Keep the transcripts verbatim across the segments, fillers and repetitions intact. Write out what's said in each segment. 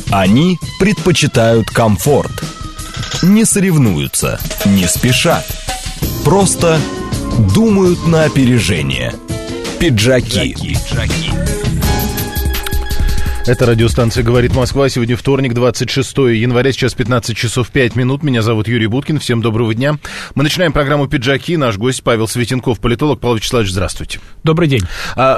Они предпочитают комфорт. Не соревнуются, не спешат. Просто думают на опережение. Пиджаки. Это радиостанция «Говорит Москва». Сегодня вторник, двадцать шестое января, сейчас пятнадцать часов пять минут. Меня зовут Юрий Буткин. Всем доброго дня. Мы начинаем программу «Пиджаки». Наш гость Павел Светенков, политолог. Павел Вячеславович, здравствуйте. Добрый день.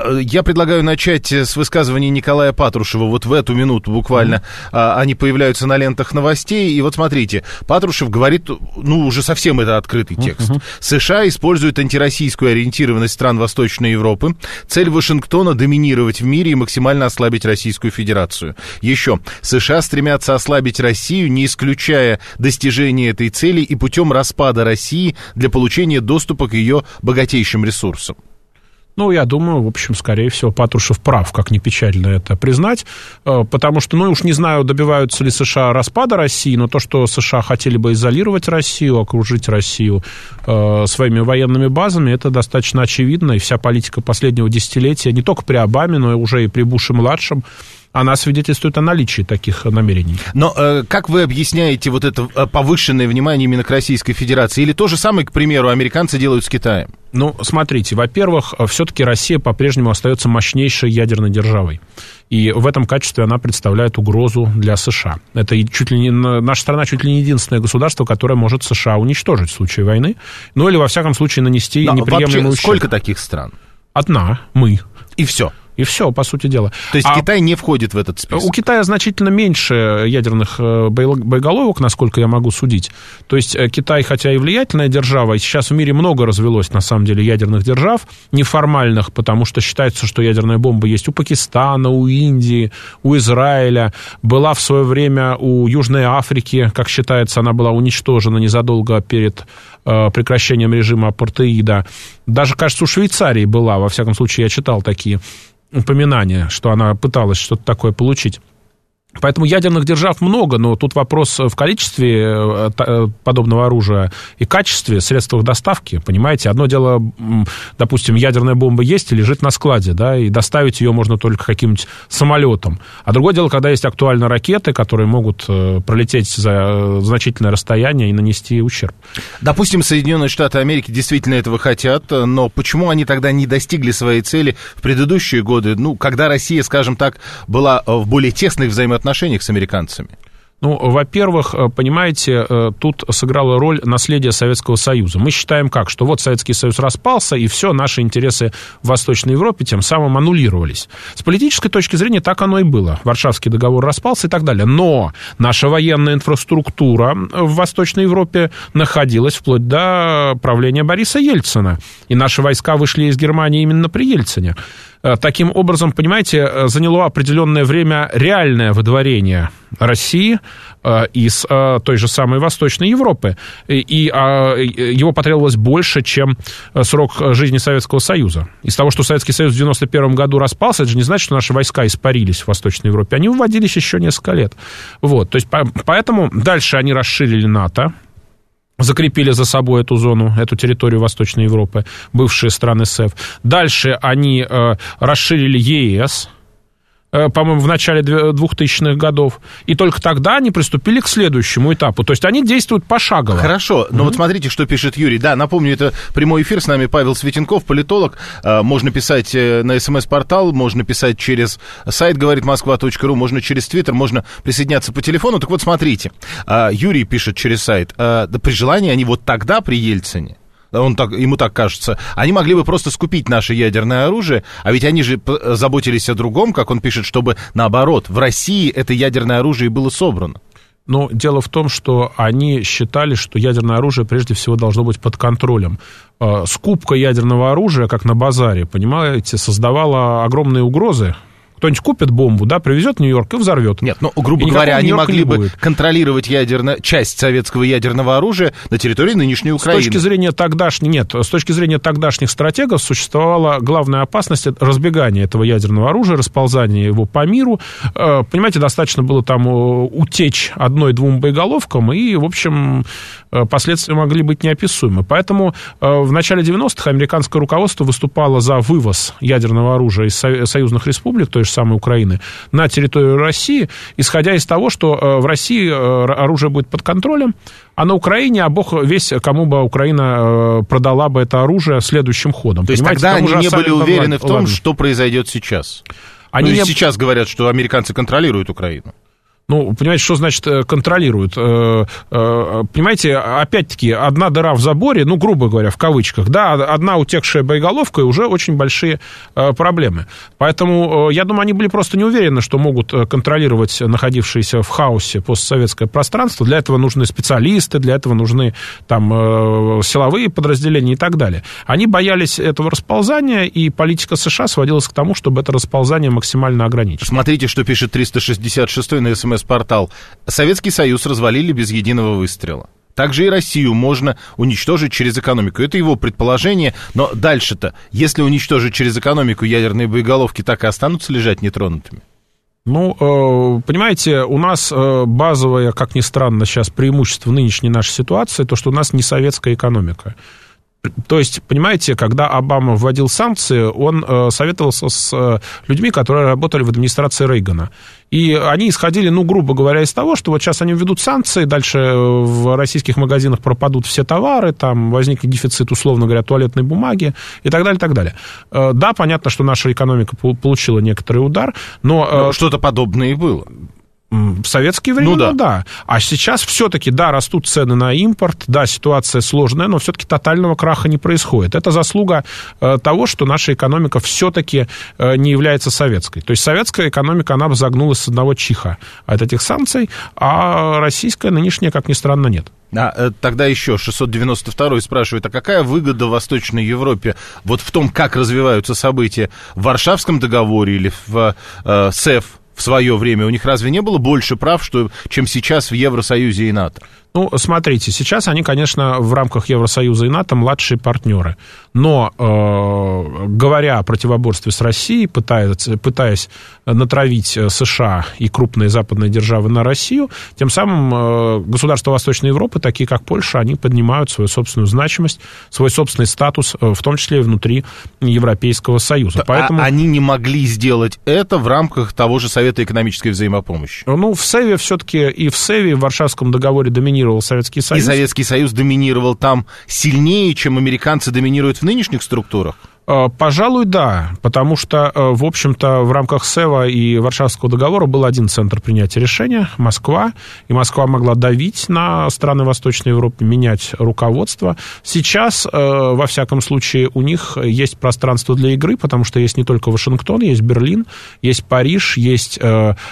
Я предлагаю начать с высказывания Николая Патрушева. Вот в эту минуту буквально mm-hmm. они появляются на лентах новостей. И вот смотрите, Патрушев говорит, ну, уже совсем это открытый текст. Mm-hmm. США используют антироссийскую ориентированность стран Восточной Европы. Цель Вашингтона — доминировать в мире и максимально ослабить Российскую Федерацию. Федерацию. Еще. США стремятся ослабить Россию, не исключая достижения этой цели и путем распада России для получения доступа к ее богатейшим ресурсам. Ну, я думаю, в общем, скорее всего, Патрушев прав, как ни печально это признать, потому что, ну, уж не знаю, добиваются ли США распада России, но то, что США хотели бы изолировать Россию, окружить Россию э, своими военными базами, это достаточно очевидно, и вся политика последнего десятилетия, не только при Обаме, но и уже и при Буше-младшем, она свидетельствует о наличии таких намерений. Но э, как вы объясняете вот это повышенное внимание именно к Российской Федерации? Или то же самое, к примеру, американцы делают с Китаем? Ну, смотрите, во-первых, все-таки Россия по-прежнему остается мощнейшей ядерной державой. И в этом качестве она представляет угрозу для США. Это чуть ли не, наша страна чуть ли не единственное государство, которое может США уничтожить в случае войны. Ну, или, во всяком случае, нанести Но неприемлемый ущерб. Сколько таких стран? Одна, мы. И все. И все, по сути дела. То есть а Китай не входит в этот список? У Китая значительно меньше ядерных боеголовок, насколько я могу судить. То есть Китай, хотя и влиятельная держава, и сейчас в мире много развелось, на самом деле, ядерных держав, неформальных, потому что считается, что ядерная бомба есть у Пакистана, у Индии, у Израиля. Была в свое время у Южной Африки, как считается, она была уничтожена незадолго перед э, прекращением режима апартеида. Даже, кажется, у Швейцарии была, во всяком случае, я читал такие упоминание, что она пыталась что-то такое получить. Поэтому ядерных держав много, но тут вопрос в количестве подобного оружия и качестве, средствах доставки, понимаете? Одно дело, допустим, ядерная бомба есть и лежит на складе, да, и доставить ее можно только каким-нибудь самолетом. А другое дело, когда есть актуально ракеты, которые могут пролететь за значительное расстояние и нанести ущерб. Допустим, Соединенные Штаты Америки действительно этого хотят, но почему они тогда не достигли своей цели в предыдущие годы, ну, когда Россия, скажем так, была в более тесных взаимоотношениях отношениях с американцами? Ну, во-первых, понимаете, тут сыграла роль наследие Советского Союза. Мы считаем как, что вот Советский Союз распался, и все, наши интересы в Восточной Европе тем самым аннулировались. С политической точки зрения так оно и было. Варшавский договор распался и так далее. Но наша военная инфраструктура в Восточной Европе находилась вплоть до правления Бориса Ельцина. И наши войска вышли из Германии именно при Ельцине. Таким образом, понимаете, заняло определенное время реальное выдворение России из той же самой Восточной Европы. И его потребовалось больше, чем срок жизни Советского Союза. Из того, что Советский Союз в девяносто первом году распался, это же не значит, что наши войска испарились в Восточной Европе. Они выводились еще несколько лет. Вот. То есть, поэтому дальше они расширили НАТО, закрепили за собой эту зону, эту территорию Восточной Европы, бывшие страны СЭФ. Дальше они э, расширили ЕС, э, по-моему, в начале двухтысячных годов, и только тогда они приступили к следующему этапу. То есть они действуют пошагово. Хорошо, но mm-hmm. вот смотрите, что пишет Юрий. Да, напомню, это прямой эфир, с нами Павел Светенков, политолог. Э, можно писать на СМС-портал, можно писать через сайт говорит москва точка ру, можно через Твиттер, можно присоединяться по телефону. Так вот, смотрите, э, Юрий пишет через сайт, э, да при желании они вот тогда при Ельцине, он так, ему так кажется, они могли бы просто скупить наше ядерное оружие, а ведь они же заботились о другом, как он пишет, чтобы, наоборот, в России это ядерное оружие было собрано. Но дело в том, что они считали, что ядерное оружие прежде всего должно быть под контролем. Скупка ядерного оружия, как на базаре, понимаете, создавала огромные угрозы. Кто-нибудь купит бомбу, да, привезет в Нью-Йорк и взорвет. Нет, ну, грубо говоря, они могли бы контролировать ядерно... часть советского ядерного оружия на территории нынешней Украины. С точки зрения тогдашних... Нет, с точки зрения тогдашних стратегов существовала главная опасность разбегания этого ядерного оружия, расползания его по миру. Понимаете, достаточно было там утечь одной-двум боеголовкам, и, в общем, последствия могли быть неописуемы. Поэтому в начале девяностых американское руководство выступало за вывоз ядерного оружия из союзных республик, то есть же самой Украины, на территорию России, исходя из того, что в России оружие будет под контролем, а на Украине, а бог весь, кому бы Украина продала бы это оружие следующим ходом. То есть понимаете, тогда они не были уверены в том, ладно. что произойдет сейчас? Они ну, не... сейчас говорят, что американцы контролируют Украину. Ну, понимаете, что значит контролируют? Понимаете, опять-таки, одна дыра в заборе, ну, грубо говоря, в кавычках, да, одна утекшая боеголовка, и уже очень большие проблемы. Поэтому, я думаю, они были просто не уверены, что могут контролировать находившееся в хаосе постсоветское пространство. Для этого нужны специалисты, для этого нужны там силовые подразделения и так далее. Они боялись этого расползания, и политика США сводилась к тому, чтобы это расползание максимально ограничить. Смотрите, что пишет триста шестьдесят шестой на СМС-портал. Советский Союз развалили без единого выстрела. Также и Россию можно уничтожить через экономику. Это его предположение, но дальше-то, если уничтожить через экономику, ядерные боеголовки так и останутся лежать нетронутыми? Ну, понимаете, у нас базовое, как ни странно, сейчас преимущество в нынешней нашей ситуации, то, что у нас не советская экономика. То есть, понимаете, когда Обама вводил санкции, он э, советовался с э, людьми, которые работали в администрации Рейгана. И они исходили, ну, грубо говоря, из того, что вот сейчас они введут санкции, дальше в российских магазинах пропадут все товары, там возникнет дефицит, условно говоря, туалетной бумаги и так далее, и так далее. Э, да, понятно, что наша экономика получила некоторый удар, но... Э, но что-то подобное и было. В советские времена, ну, да. да. А сейчас все-таки, да, растут цены на импорт, да, ситуация сложная, но все-таки тотального краха не происходит. Это заслуга э, того, что наша экономика все-таки э, не является советской. То есть советская экономика, она бы загнулась с одного чиха от этих санкций, а российская нынешняя, как ни странно, нет. А, тогда еще шестьсот девяносто второй спрашивает, а какая выгода в Восточной Европе вот в том, как развиваются события в Варшавском договоре или в э, СЭФ? В свое время у них разве не было больше прав, что, чем сейчас в Евросоюзе и НАТО? Ну, смотрите, сейчас они, конечно, в рамках Евросоюза и НАТО младшие партнеры. Но, э, говоря о противоборстве с Россией, пытаясь, пытаясь натравить США и крупные западные державы на Россию, тем самым э, государства Восточной Европы, такие как Польша, они поднимают свою собственную значимость, свой собственный статус, в том числе и внутри Европейского Союза. Поэтому... А они не могли сделать это в рамках того же Совета экономической взаимопомощи? Ну, в СЭВе все-таки и в СЭВе, и в Варшавском договоре доминировал Советский Союз. И Советский Союз доминировал там сильнее, чем американцы доминируют в нынешних структурах? Пожалуй, да, потому что, в общем-то, в рамках СЭВа и Варшавского договора был один центр принятия решения — Москва, и Москва могла давить на страны Восточной Европы, менять руководство. Сейчас, во всяком случае, у них есть пространство для игры, потому что есть не только Вашингтон, есть Берлин, есть Париж, есть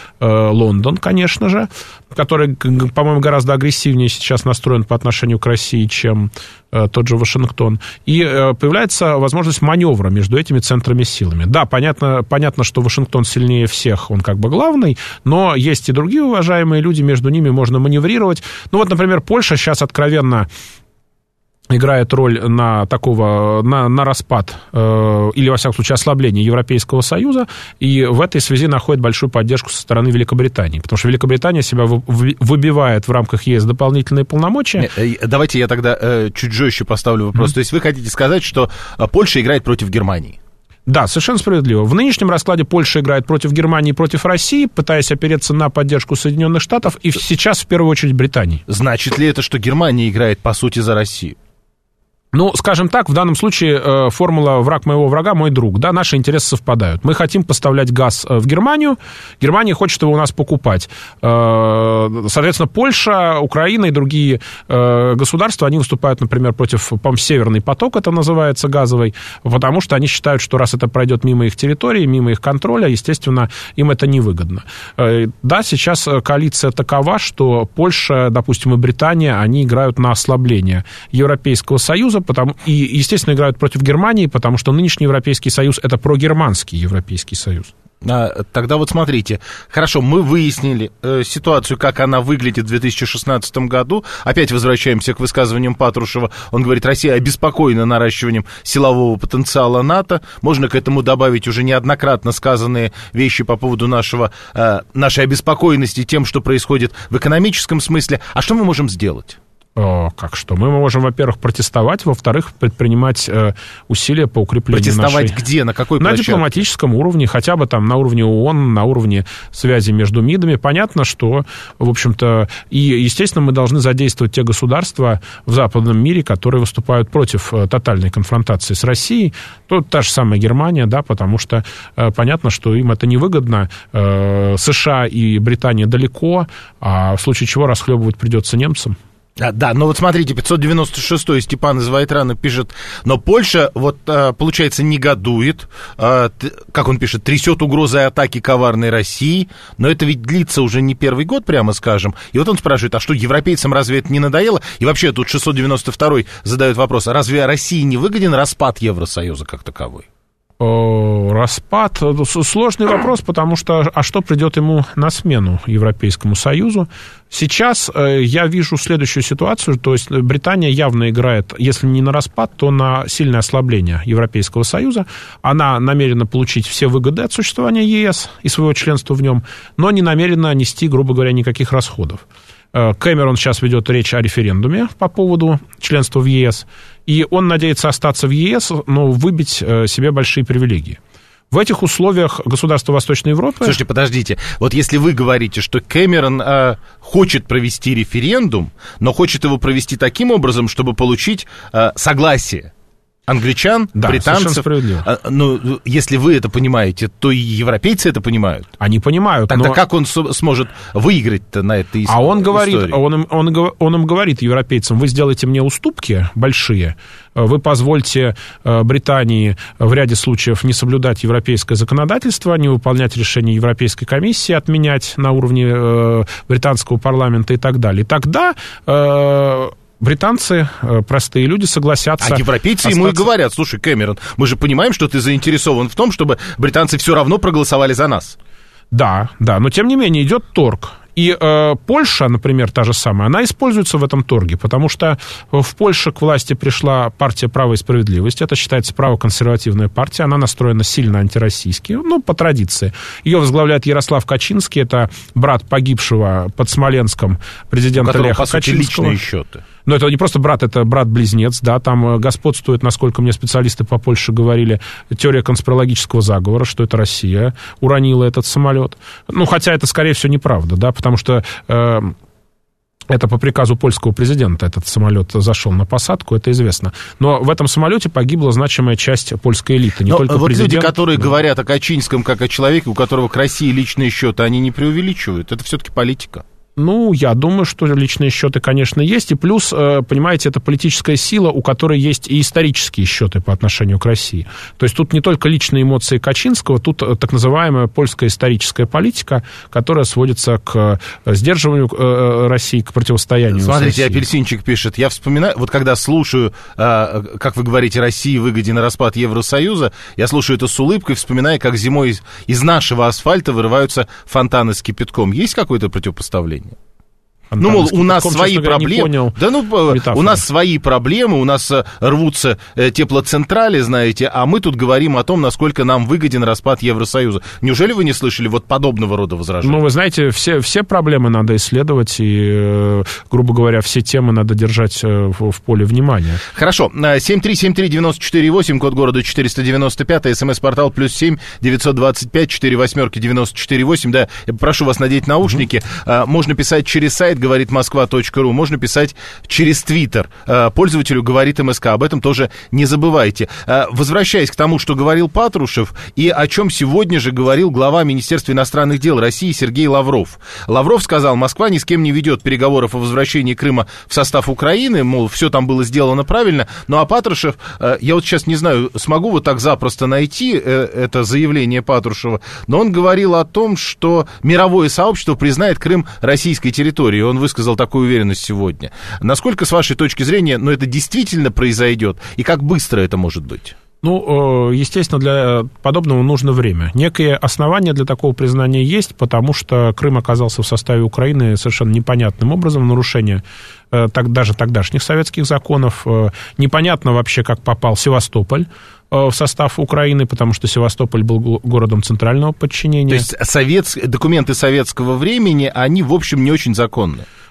Лондон, конечно же, который, по-моему, гораздо агрессивнее сейчас настроен по отношению к России, чем тот же Вашингтон. И появляется возможность маневра между этими центрами силами. Да, понятно, понятно, что Вашингтон сильнее всех, он как бы главный, но есть и другие уважаемые люди, между ними можно маневрировать. Ну вот, например, Польша сейчас откровенно играет роль на такого, на, на распад, э, или, во всяком случае, ослабление Европейского Союза, и в этой связи находит большую поддержку со стороны Великобритании, потому что Великобритания себя вы, выбивает в рамках ЕС дополнительные полномочия. Давайте я тогда э, чуть жестче поставлю вопрос. Mm-hmm. То есть вы хотите сказать, что Польша играет против Германии? Да, совершенно справедливо. В нынешнем раскладе Польша играет против Германии и против России, пытаясь опереться на поддержку Соединенных Штатов, и сейчас, в первую очередь, Британии. Значит ли это, что Германия играет, по сути, за Россию? Ну, скажем так, в данном случае э, формула «враг моего врага – мой друг». Да, наши интересы совпадают. Мы хотим поставлять газ в Германию, Германия хочет его у нас покупать. Э, соответственно, Польша, Украина и другие э, государства, они выступают, например, против, по-моему, «Северный поток», это называется, газовый, потому что они считают, что раз это пройдет мимо их территории, мимо их контроля, естественно, им это невыгодно. Э, да, сейчас коалиция такова, что Польша, допустим, и Британия, они играют на ослабление Европейского Союза, потому, и, естественно, играют против Германии, потому что нынешний Европейский Союз — это прогерманский Европейский Союз. А, тогда вот смотрите, хорошо, мы выяснили э, ситуацию, как она выглядит в две тысячи шестнадцатом году. Опять возвращаемся к высказываниям Патрушева. Он говорит, Россия обеспокоена наращиванием силового потенциала НАТО. Можно к этому добавить уже неоднократно сказанные вещи по поводу нашего, э, нашей обеспокоенности тем, что происходит в экономическом смысле. А что мы можем сделать? Как что? Мы можем, во-первых, протестовать, во-вторых, предпринимать э, усилия по укреплению протестовать нашей... где? На какой На площадке? дипломатическом уровне, хотя бы там на уровне ООН, на уровне связи между МИДами. Понятно, что, в общем-то, и, естественно, мы должны задействовать те государства в западном мире, которые выступают против э, тотальной конфронтации с Россией. Тут та же самая Германия, да, потому что э, понятно, что им это невыгодно. Э, США и Британия далеко, а в случае чего расхлебывать придется немцам. А, да, но вот смотрите, пятьсот девяносто шестой Степан из Вайтрана пишет, но Польша, вот, получается, негодует, как он пишет, трясет угрозой атаки коварной России, но это ведь длится уже не первый год, прямо скажем. И вот он спрашивает, а что, европейцам разве это не надоело? И вообще тут шестьсот девяносто второй задает вопрос, а разве России не выгоден распад Евросоюза как таковой? Распад, сложный вопрос, потому что, а что придет ему на смену Европейскому Союзу? Сейчас я вижу следующую ситуацию, то есть Британия явно играет, если не на распад, то на сильное ослабление Европейского Союза. Она намерена получить все выгоды от существования ЕС и своего членства в нем, но не намерена нести, грубо говоря, никаких расходов. Кэмерон сейчас ведет речь о референдуме по поводу членства в ЕС, и он надеется остаться в ЕС, но выбить себе большие привилегии. В этих условиях государства Восточной Европы... Слушайте, подождите, вот если вы говорите, что Кэмерон э, хочет провести референдум, но хочет его провести таким образом, чтобы получить э, согласие англичан, да, британцев. А, ну, если вы это понимаете, то и европейцы это понимают. Они понимают. Тогда но... как он со- сможет выиграть-то на этой истории? А он говорит, он им, он, он им говорит, европейцам, вы сделаете мне уступки большие, вы позвольте Британии в ряде случаев не соблюдать европейское законодательство, не выполнять решения Европейской комиссии, отменять на уровне э, британского парламента и так далее. И тогда... Э, британцы, простые люди, согласятся... А европейцы остаться... ему и говорят, слушай, Кэмерон, мы же понимаем, что ты заинтересован в том, чтобы британцы все равно проголосовали за нас. Да, да, но тем не менее идет торг. И э, Польша, например, та же самая, она используется в этом торге, потому что в Польше к власти пришла партия «Право и справедливость». Это считается правоконсервативная партия. Она настроена сильно антироссийски, ну, по традиции. Ее возглавляет Ярослав Качинский, это брат погибшего под Смоленском президента Леха Качинского. Личные счеты. Но это не просто брат, это брат-близнец, да, там господствует, насколько мне специалисты по Польше говорили, теория конспирологического заговора, что это Россия уронила этот самолет. Ну, хотя это, скорее всего, неправда, да, потому что... Э, Это по приказу польского президента этот самолет зашел на посадку, это известно. Но в этом самолете погибла значимая часть польской элиты, не Но только вот президент. люди, которые да. говорят о Качинском как о человеке, у которого к России личные счеты, они не преувеличивают. Это все-таки политика. Ну, я думаю, что личные счеты, конечно, есть. И плюс, понимаете, это политическая сила, у которой есть и исторические счеты по отношению к России. То есть тут не только личные эмоции Качинского, тут так называемая польская историческая политика, которая сводится к сдерживанию России, к противостоянию Смотрите, с Россией. Апельсинчик пишет, я вспоминаю, вот когда слушаю, как вы говорите, России выгоден распад Евросоюза, я слушаю это с улыбкой, вспоминая, как зимой из, из нашего асфальта вырываются фонтаны с кипятком. Есть какое-то противопоставление? Ну, мол, у нас свои проблемы. Да ну, метафоры. У нас свои проблемы, у нас рвутся теплоцентрали, знаете, а мы тут говорим о том, насколько нам выгоден распад Евросоюза. Неужели вы не слышали вот подобного рода возражений? Ну, вы знаете, все, все проблемы надо исследовать, и, грубо говоря, все темы надо держать в, в поле внимания. Хорошо. семь три семь три девять четыре восемь, код города четыреста девяносто пять, смс-портал плюс семь девятьсот двадцать пять четыре восьмерки девяносто четыре восемь. Да, я прошу вас надеть наушники. Mm-hmm. Можно писать через сайт говорит москва точка ру, можно писать через Твиттер пользователю говорит МСК. Об этом тоже не забывайте. Возвращаясь к тому, что говорил Патрушев, и о чем сегодня же говорил глава Министерства иностранных дел России Сергей Лавров. Лавров сказал, Москва ни с кем не ведет переговоров о возвращении Крыма в состав Украины, мол, все там было сделано правильно. Ну а Патрушев, я вот сейчас не знаю, смогу вот так запросто найти это заявление Патрушева, но он говорил о том, что мировое сообщество признает Крым российской территорией. Он высказал такую уверенность сегодня. Насколько, с вашей точки зрения, ну, это действительно произойдет, и как быстро это может быть? Ну, естественно, для подобного нужно время. Некие основания для такого признания есть, потому что Крым оказался в составе Украины совершенно непонятным образом, нарушение так, даже тогдашних советских законов. Непонятно вообще, как попал Севастополь в состав Украины, потому что Севастополь был городом центрального подчинения. То есть совет... документы советского времени, они, в общем, не очень законны.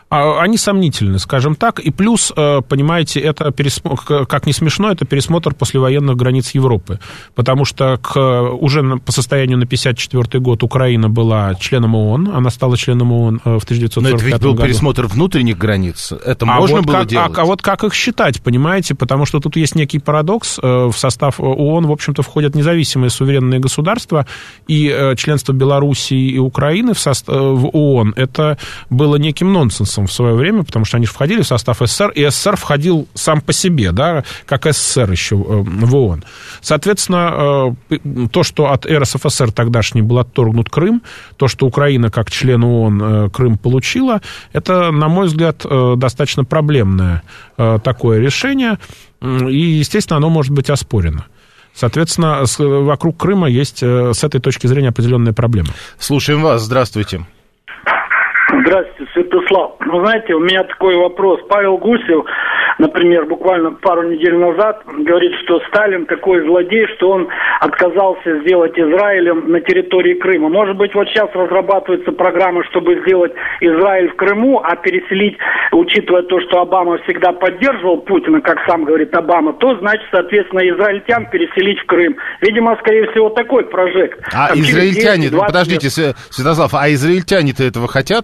Они сомнительны, скажем так. И плюс, понимаете, это, пересмотр, как ни смешно, это пересмотр послевоенных границ Европы. Потому что к, уже по состоянию на пятьдесят четвёртый год Украина была членом ООН. Она стала членом ООН в тысяча девятьсот сорок пятом году. Но это ведь был году. Пересмотр внутренних границ. Это а можно вот было как, делать? А, а вот как их считать, понимаете? Потому что тут есть некий парадокс. В состав ООН, в общем-то, входят независимые суверенные государства. И членство Белоруссии и Украины в, состав, в ООН, это было неким нонсенсом в свое время, потому что они же входили в состав СССР, и СССР входил сам по себе, да, как СССР еще в ООН. Соответственно, то, что от эр эс эф эс эр тогдашний был отторгнут Крым, то, что Украина как член ООН Крым получила, это, на мой взгляд, достаточно проблемное такое решение, и, естественно, оно может быть оспорено. Соответственно, вокруг Крыма есть с этой точки зрения определенные проблемы. Слушаем вас. Здравствуйте. Здравствуйте, Святослав. Ну, знаете, у меня такой вопрос. Павел Гусев, например, буквально пару недель назад говорит, что Сталин такой злодей, что он отказался сделать Израилем на территории Крыма. Может быть, вот сейчас разрабатывается программа, чтобы сделать Израиль в Крыму, а переселить, учитывая то, что Обама всегда поддерживал Путина, как сам говорит Обама, то, значит, соответственно, израильтян переселить в Крым. Видимо, скорее всего, такой прожект. А там израильтяне, подождите, лет. Святослав, а израильтяне-то этого хотят?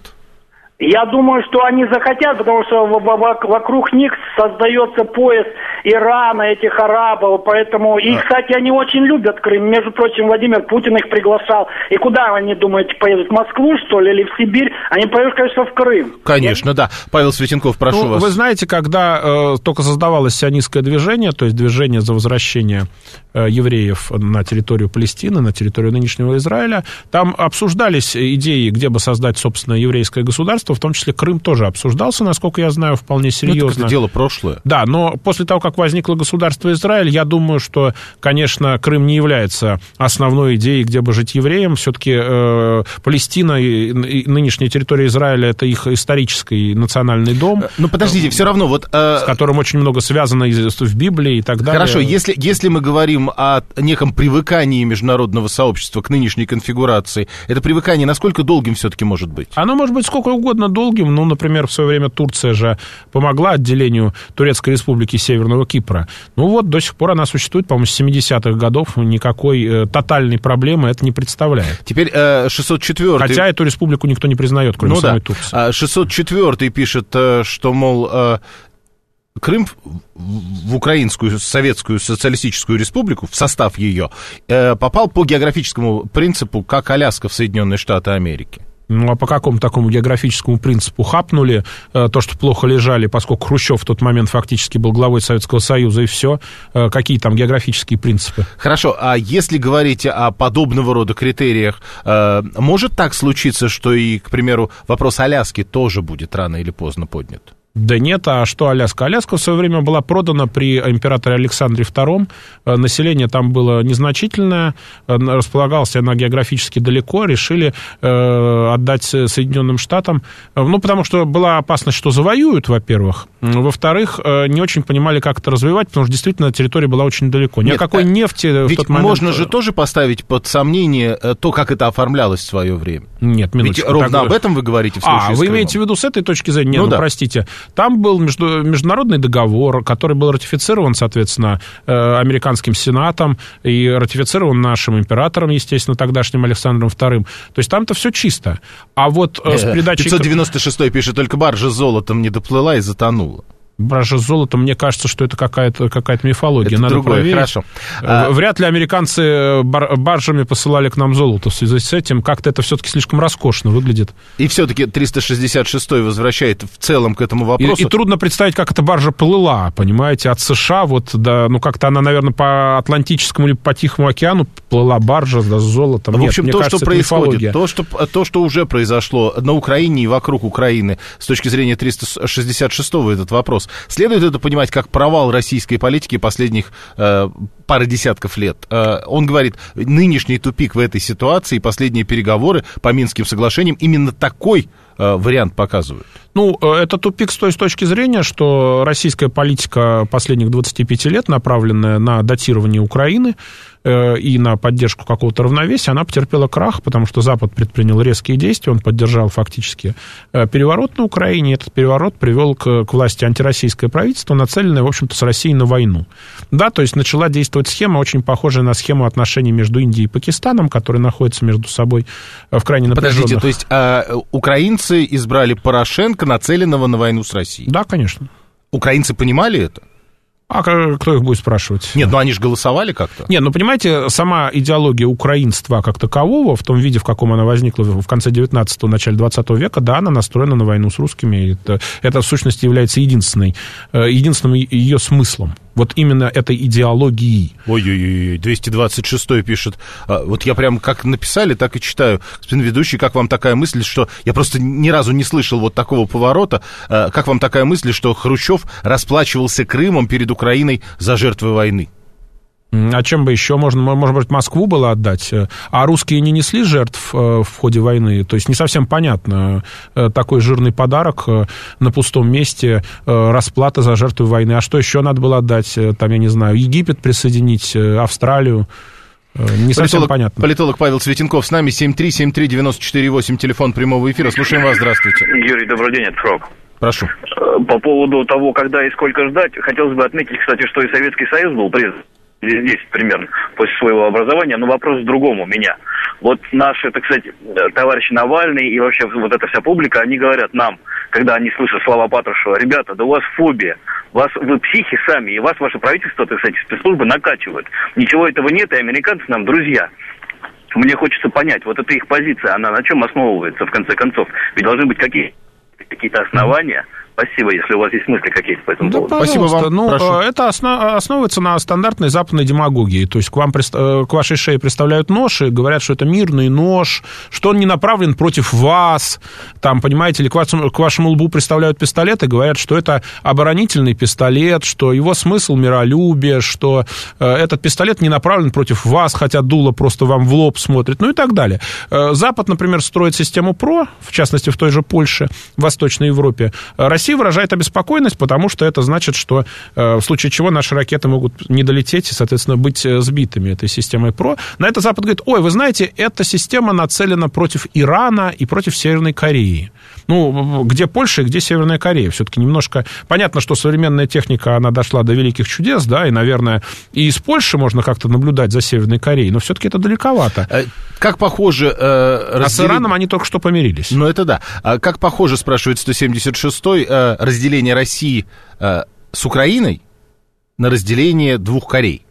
Я думаю, что они захотят, потому что вокруг них создается пояс Ирана, этих арабов, поэтому... И, кстати, они очень любят Крым. Между прочим, Владимир Путин их приглашал. И куда, они думаете, поедут? В Москву, что ли, или в Сибирь? Они поедут, конечно, в Крым. Конечно, Я... да. Павел Светенков, прошу ну, вас. Вы знаете, когда э, только создавалось сионистское движение, то есть движение за возвращение э, евреев на территорию Палестины, на территорию нынешнего Израиля, там обсуждались идеи, где бы создать, собственно, еврейское государство, в том числе Крым тоже обсуждался, насколько я знаю, вполне серьезно. Ну, это дело прошлое. Да, но после того, как возникло государство Израиль, я думаю, что, конечно, Крым не является основной идеей, где бы жить евреям. Все-таки э, Палестина и, и нынешняя территория Израиля — это их исторический национальный дом. Ну, подождите, все равно вот... Э... С которым очень много связано в Библии и так далее. Хорошо, если, если мы говорим о неком привыкании международного сообщества к нынешней конфигурации, это привыкание насколько долгим все-таки может быть? Оно может быть сколько угодно долгим. Ну, например, в свое время Турция же помогла отделению Турецкой Республики Северного Кипра. Ну вот, до сих пор она существует, по-моему, с семидесятых годов. Никакой э, тотальной проблемы это не представляет. Теперь э, шестьсот четвёртый... Хотя эту республику никто не признает, кроме ну, самой да. Турции. шестьсот четвёртый пишет, что, мол... Крым в Украинскую Советскую Социалистическую Республику, в состав ее, попал по географическому принципу, как Аляска в Соединенные Штаты Америки. Ну, а по какому такому географическому принципу хапнули э, то, что плохо лежали, поскольку Хрущев в тот момент фактически был главой Советского Союза, и все? Э, какие там географические принципы? Хорошо, а если говорить о подобного рода критериях, э, может так случиться, что и, к примеру, вопрос Аляски тоже будет рано или поздно поднят? Да нет, а что Аляска? Аляска в свое время была продана при императоре Александре втором. Население там было незначительное, располагалось она географически далеко, решили э, отдать Соединенным Штатам. Ну, потому что была опасность, что завоюют, во-первых. Во-вторых, не очень понимали, как это развивать, потому что действительно территория была очень далеко. Никакой нет, нефти ведь в тот момент... можно же тоже поставить под сомнение то, как это оформлялось в свое время. Нет, минуточку. Ведь ровно так... об этом вы говорите в случае А, вы имеете в виду с этой точки зрения? Нет, ну, ну да. простите. Там был между, международный договор, который был ратифицирован, соответственно, американским Сенатом и ратифицирован нашим императором, естественно, тогдашним Александром вторым. То есть там-то все чисто. А вот с передачей... пятьсот девяносто шестой пишет, только баржа с золотом не доплыла и затонула. Баржа с золотом, мне кажется, что это какая-то, какая-то мифология. Это Надо другое, проверить. Хорошо. Вряд ли американцы бар- баржами посылали к нам золото. В связи с этим как-то это все-таки слишком роскошно выглядит. И все-таки триста шестьдесят шестой возвращает в целом к этому вопросу. И, и трудно представить, как эта баржа плыла, понимаете, от США, вот, да, ну, как-то она, наверное, по Атлантическому или по Тихому океану плыла баржа, да, с золотом. В Нет, общем, мне то, кажется, что это происходит, мифология. то что, то, что уже произошло на Украине и вокруг Украины с точки зрения триста шестьдесят шестого этот вопрос, следует это понимать как провал российской политики последних э, пары десятков лет. Э, он говорит, нынешний тупик в этой ситуации, последние переговоры по Минским соглашениям именно такой э, вариант показывают. Ну, это тупик с той с точки зрения, что российская политика последних двадцати пяти лет, направленная на датирование Украины, и на поддержку какого-то равновесия, она потерпела крах, потому что Запад предпринял резкие действия, он поддержал фактически переворот на Украине. Этот переворот привел к, к власти антироссийское правительство, нацеленное, в общем-то, с Россией на войну. Да, то есть начала действовать схема, очень похожая на схему отношений между Индией и Пакистаном, которые находятся между собой в крайне напряженных... Подождите, то есть а, украинцы избрали Порошенко, нацеленного на войну с Россией? Да, конечно. Украинцы понимали это? А кто их будет спрашивать? Нет, ну они же голосовали как-то. Нет, ну понимаете, сама идеология украинства как такового, в том виде, в каком она возникла в конце девятнадцатого, начале двадцатого века, да, она настроена на войну с русскими. Это, это в сущности является единственной, единственным ее смыслом. Вот именно этой идеологией. Ой-ой-ой, двести двадцать шестой пишет. Вот я прям как написали, так и читаю. Господин ведущий, как вам такая мысль, что... Я просто ни разу не слышал вот такого поворота. Как вам такая мысль, что Хрущев расплачивался Крымом перед Украиной за жертвы войны? А чем бы еще можно, может быть, Москву было отдать? А русские не несли жертв в ходе войны? То есть не совсем понятно. Такой жирный подарок на пустом месте, расплата за жертвы войны. А что еще надо было отдать? Там, я не знаю, Египет присоединить, Австралию? Не совсем политолог, понятно. Политолог Павел Цветенков с нами. семь три семь три девять четыре восемь, телефон прямого эфира. Слушаем вас, здравствуйте. Юрий, добрый день, это Фрог. Прошу. По поводу того, когда и сколько ждать, хотелось бы отметить, кстати, что и Советский Союз был признан здесь примерно после своего образования, но вопрос к другому у меня. Вот наши, так сказать, товарищи Навальный и вообще вот эта вся публика, они говорят нам, когда они слышат слова Патрушева: ребята, да у вас фобия, вас, вы психи сами, и вас ваше правительство, так сказать, спецслужбы накачивают. Ничего этого нет, и американцы нам друзья. Мне хочется понять, вот эта их позиция, она на чем основывается в конце концов? Ведь должны быть какие, какие-то основания. Спасибо, если у вас есть мысли какие-то по этому да, поводу. Спасибо вам. Ну, прошу. Это основ, основывается на стандартной западной демагогии. То есть к, вам, к вашей шее представляют нож и говорят, что это мирный нож, что он не направлен против вас. Там, понимаете, или к вашему, к вашему лбу представляют пистолет и говорят, что это оборонительный пистолет, что его смысл миролюбие, что э, этот пистолет не направлен против вас, хотя дуло просто вам в лоб смотрит, ну и так далее. Э, Запад, например, строит систему ПРО, в частности, в той же Польше, в Восточной Европе. Россия выражает обеспокоенность, потому что это значит, что э, в случае чего наши ракеты могут не долететь и, соответственно, быть сбитыми этой системой ПРО. На это Запад говорит: ой, вы знаете, эта система нацелена против Ирана и против Северной Кореи. Ну, где Польша и где Северная Корея? Все-таки немножко... Понятно, что современная техника, она дошла до великих чудес, да, и, наверное, и из Польши можно как-то наблюдать за Северной Кореей, но все-таки это далековато. Как похоже... Э, разделение... А с Ираном они только что помирились. Ну, это да. А как похоже, спрашивает сто семьдесят шестой, э, разделение России э, с Украиной на разделение двух Корей?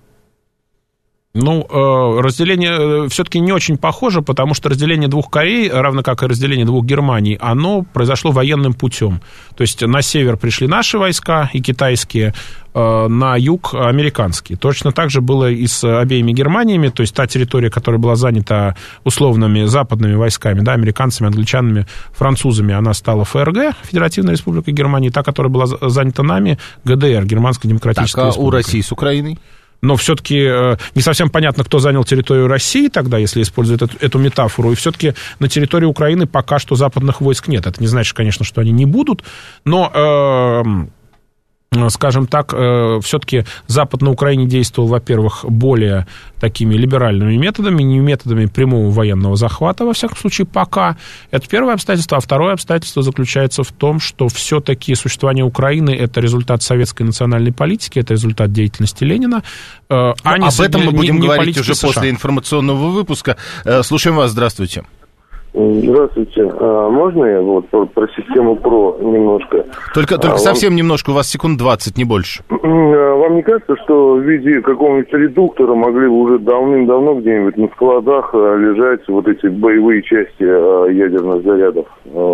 Ну, разделение все-таки не очень похоже, потому что разделение двух Корей, равно как и разделение двух Германий, оно произошло военным путем. То есть на север пришли наши войска и китайские, на юг американские. Точно так же было и с обеими Германиями, то есть та территория, которая была занята условными западными войсками, да, американцами, англичанами, французами, она стала ФРГ, Федеративная Республика Германии, та, которая была занята нами, ГДР, Германская Демократическая так, а Республика. у России с Украиной? Но все-таки э, не совсем понятно, кто занял территорию России тогда, если использовать эту, эту метафору. И все-таки на территории Украины пока что западных войск нет. Это не значит, конечно, что они не будут, но... Э, скажем так, все-таки Запад на Украине действовал, во-первых, более такими либеральными методами, не методами прямого военного захвата, во всяком случае, пока. Это первое обстоятельство. А второе обстоятельство заключается в том, что все-таки существование Украины – это результат советской национальной политики, это результат деятельности Ленина. А ну, не, об этом мы не, будем не говорить уже США. После информационного выпуска. Слушаем вас, здравствуйте. Здравствуйте. А можно я вот про, про систему ПРО немножко? Только, только а, совсем вам... немножко, у вас секунд двадцать, не больше. Вам не кажется, что в виде какого-нибудь редуктора могли бы уже давным-давно где-нибудь на складах лежать вот эти боевые части ядерных зарядов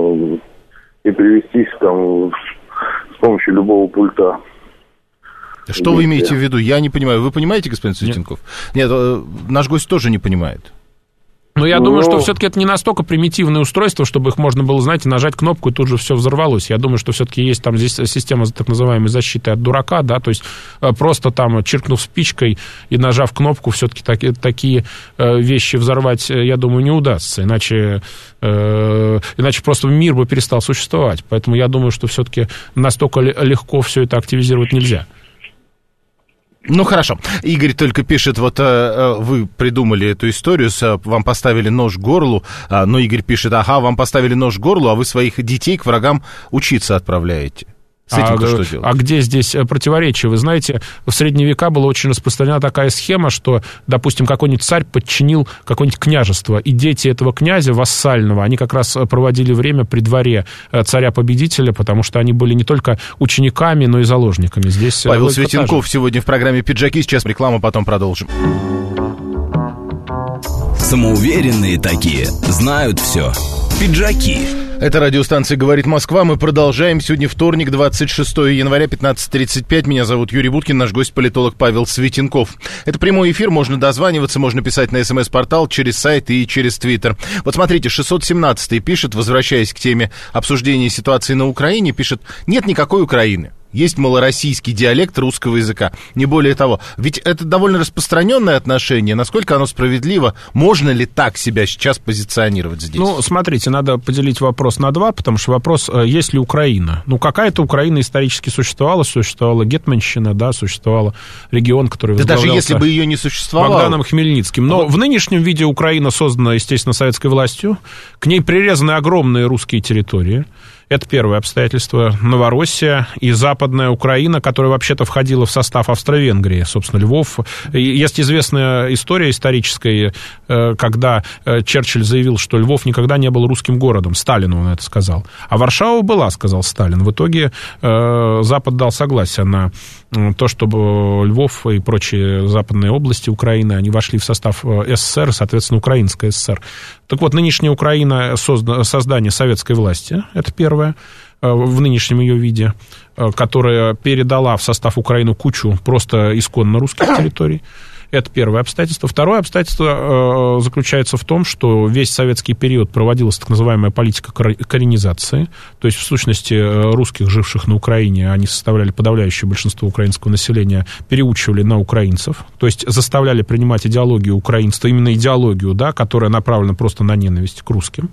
и привезтись там с помощью любого пульта? Что вы имеете в виду? Я не понимаю. Вы понимаете, господин Цветенков? Нет, Нет наш гость тоже не понимает. Но я ну, думаю, что все-таки это не настолько примитивное устройство, чтобы их можно было, знаете, нажать кнопку, и тут же все взорвалось. Я думаю, что все-таки есть там здесь система так называемой защиты от дурака, да, то есть просто там чиркнув спичкой и нажав кнопку, все-таки так, такие вещи взорвать, я думаю, не удастся, иначе, э, иначе просто мир бы перестал существовать. Поэтому я думаю, что все-таки настолько легко все это активизировать нельзя. Ну, хорошо. Игорь только пишет, вот э, вы придумали эту историю, с, вам поставили нож к горлу, а, но Игорь пишет, ага, вам поставили нож к горлу, а вы своих детей к врагам учиться отправляете. С этим-то а, что делать? А где здесь противоречие? Вы знаете, в средние века была очень распространена такая схема, что, допустим, какой-нибудь царь подчинил какое-нибудь княжество, и дети этого князя вассального, они как раз проводили время при дворе царя-победителя, потому что они были не только учениками, но и заложниками. Здесь Павел Светенков сегодня в программе «Пиджаки». Сейчас реклама, потом продолжим. Самоуверенные такие, знают все. Пиджаки. Это радиостанция «Говорит Москва». Мы продолжаем. Сегодня вторник, двадцать шестое января, пятнадцать тридцать пять. Меня зовут Юрий Буткин, наш гость-политолог Павел Светенков. Это прямой эфир, можно дозваниваться, можно писать на СМС-портал, через сайт и через Твиттер. Вот смотрите, шестьсот семнадцатый пишет, возвращаясь к теме обсуждения ситуации на Украине, пишет: нет никакой Украины. Есть малороссийский диалект русского языка, не более того. Ведь это довольно распространенное отношение. Насколько оно справедливо? Можно ли так себя сейчас позиционировать здесь? Ну, смотрите, надо поделить вопрос на два, потому что вопрос, есть ли Украина? Ну, какая-то Украина исторически существовала, существовала Гетманщина, да, существовал регион, который да возглавлялся... даже если бы ее не существовало... Богданом Хмельницким. Но вот в нынешнем виде Украина создана, естественно, советской властью. К ней прирезаны огромные русские территории. Это первое обстоятельство. Новороссия и Западная Украина, которая вообще-то входила в состав Австро-Венгрии, собственно, Львов. Есть известная история историческая, когда Черчилль заявил, что Львов никогда не был русским городом. Сталину он это сказал. А Варшава была, сказал Сталин. В итоге Запад дал согласие на то, чтобы Львов и прочие западные области Украины, они вошли в состав СССР, соответственно, Украинская ССР. Так вот, нынешняя Украина, создание советской власти, это первое, в нынешнем ее виде, которая передала в состав Украины кучу просто исконно русских территорий. Это первое обстоятельство. Второе обстоятельство э, заключается в том, что весь советский период проводилась так называемая политика коренизации. То есть, в сущности, русских, живших на Украине, они составляли подавляющее большинство украинского населения, переучивали на украинцев. То есть, заставляли принимать идеологию украинства, именно идеологию, да, которая направлена просто на ненависть к русским.